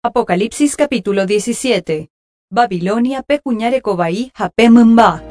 Apocalipsis capítulo 17. Babilonia pecuñarekovai hape mymba.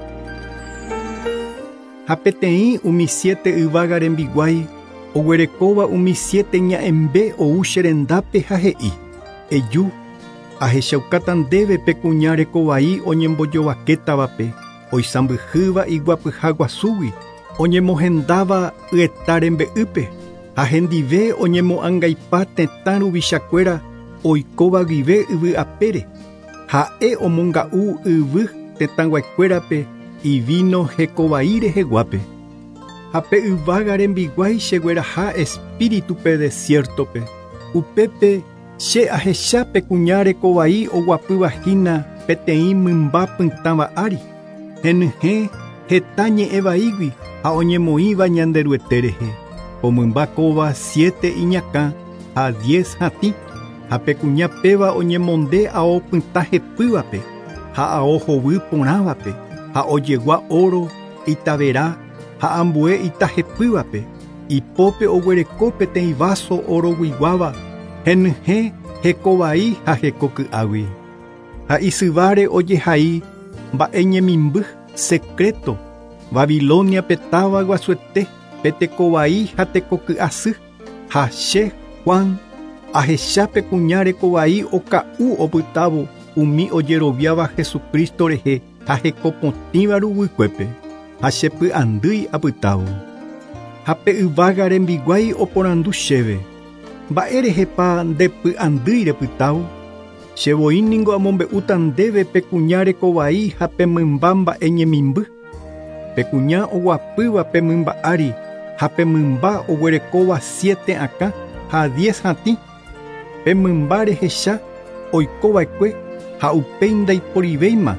Hapeteĩ umi 7 yvága rembiguái oguerekóva umi 7 ña'embe ou che rendápe ha he'i: eju, ahechaukáta ndéve pecuñarekovai oñembojovakétavape, oisãmbyhýva iguapyha guasúgui, oñemohendáva yeta rembe'ýpe, ha hendive oñemo'ãngaipa tetã ruvichakuéra oikóva guive yvy apére, ha'e omonga'u yvy tetãguaikuérape ivino hekovai reheguápe. Ha pe yvága rembiguái chegueraha espíritupe desiertope, upépe che ahecha pecuñarekovai oguapyvahína peteĩ mymba pytãva ári, henyhẽ heta ñe'ẽvaígui ha oñemoĩva ñanderuete rehe, omymba kóva 7 iñakã ha 10 hatĩ, ha pecuña péva oñemonde ao pytã hepývape ha ao hovy porãvape, ha ojegua oro itavera ha ambue itahepývape, ipópe oguereko peteĩ vaso oroguiguáva, henyhẽ hekovai ha hekoky'águi. Ha isyváre ojehai mba'e ñemimby secreto Babilonia petáva guasuete petekovai ha tekoky'asy, ha che Juan ahecha pecuñarekovai oka'u opytávo umi ojeroviáva Jesucristo rehe ha hekopotĩva ruguikuépe, ha chepy'andýi apytávo. Ha pe yvága rembiguái oporandu chéve: mba'e rehepa ndepy'andýi repytávo? Chevoíniko amombe'úta ndéve pecuñarekovai ha pe mymba mba'e ñemimby. Pecuña oguapýva pe mymba ári ha pe mymba oguerekóva 7 akã ha 10 hatĩ. Pe mymba rehecha oikova'ekue ha upéi ndaiporivéima.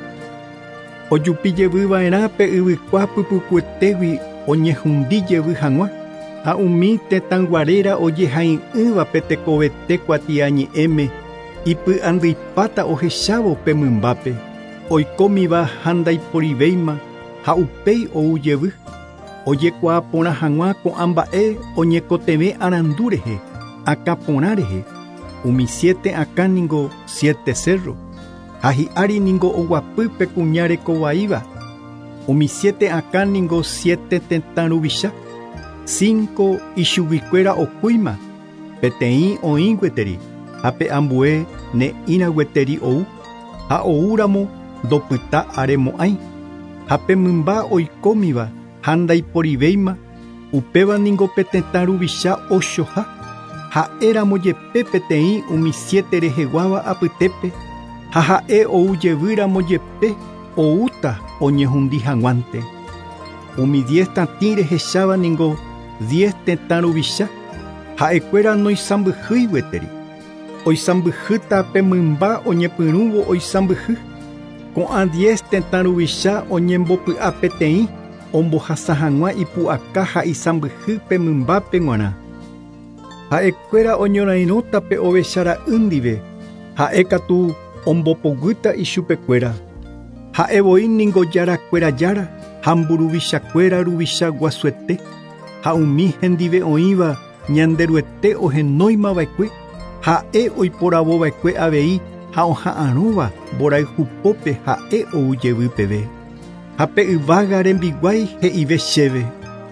Ojupijevýva'erã pe yvykua pypukuetégui oñehũndijevy hag̃ua, ha umi tetãguaréra ojehai'ỹva pe tekovete kuatia ñe'ẽme ipy'andýipáta ohechávo pe mymbápe, oikómiva ha ndaiporivéima ha upéi oujevy. Ojekuaa porã hag̃ua ko'ã mba'e oñekotevẽ arandu rehe, akã porã rehe, umi 7 akã ningo 7 cerro, ha hi'ári ningo oguapy pecuñarekovaíva, umi 7 akã ningo 7 tetã ruvicha, 5 ichuguikuéra okúima, peteĩ oĩ gueteri, ha pe ambue ne'írã gueteri ou, ha oúramo ndopyta aremo'ãi, ha pe mymba oikómiva ha ndaiporivéima, upéva ningo pe tetã ruvicha ochoha, ha'éramo jepe peteĩ umi 7 reheguáva apytépe, ha ha'e oujevýramo jepe oúta oñehũndi hag̃uánte. Umi 10 tatĩ rehecháva ningo 10 tetã ruvicha, ha'ekuéra noisãmbyhýi gueteri. Oisãmbyhýta pe mymba oñepyrũvo oisãmbyhy. Ko'ã 10 tetã ruvicha oñembopy'a peteĩ ombohasa hag̃ua ipu'aka ha isãmbyhy pe mymbápe g̃uarã. Ha'ekuéra oñorairõta pe ovechara'y ndive, ha'e katu ombopoguýta ichupekuéra. Ha'evoi ningo jarakuéra jára ha mburuvichakuéra ruvicha guasuete, ha umi hendive oĩva ñanderuete ohenóimava'ekue, ha'e oiporavova'ekue avei ha oha'ãrõva mborayhupópe ha'e oujevy peve. Ha pe yvága rembiguái he'ive chéve: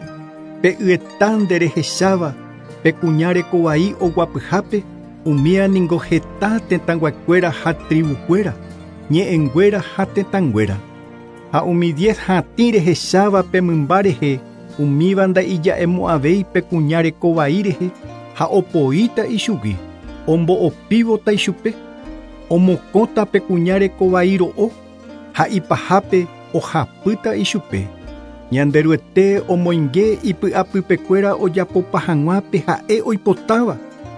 pe yeta nderehecháva pecuñarekovai oguapyhápe, umíva ningo heta tetãguakuéra ha tribukuéra, ñe'ẽnguéra ha tetãnguéra. Ha umi 10 hatĩ rehecháva pe mymba rehe, umíva ndaija'emo'ãvéi pecuñarekovai rehe, ha opoíta ichugui, ombo'opívota ichupe, omokõta pecuñarekovai ro'o, ha ipahápe ohapýta ichupe. Ñanderuete omoinge ipy'apypekuéra ojapopa hag̃uápe ha'e oipotáva.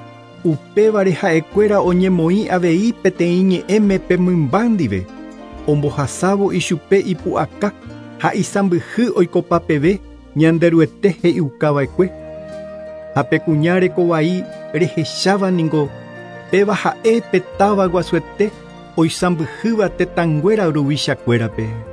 Upévare ha'ekuéra oñemoĩ avei peteĩ ñe'ẽme pe mymba ndive, ombohasávo ichupe ipu'aka ha isãmbyhy oikopa peve ñanderuete he'iukava'ekue. Ha pecuñarekovai rehecháva ningo péva ha'e petáva guasuete oisãmbyhýva tetãnguéra ruvichakuérape.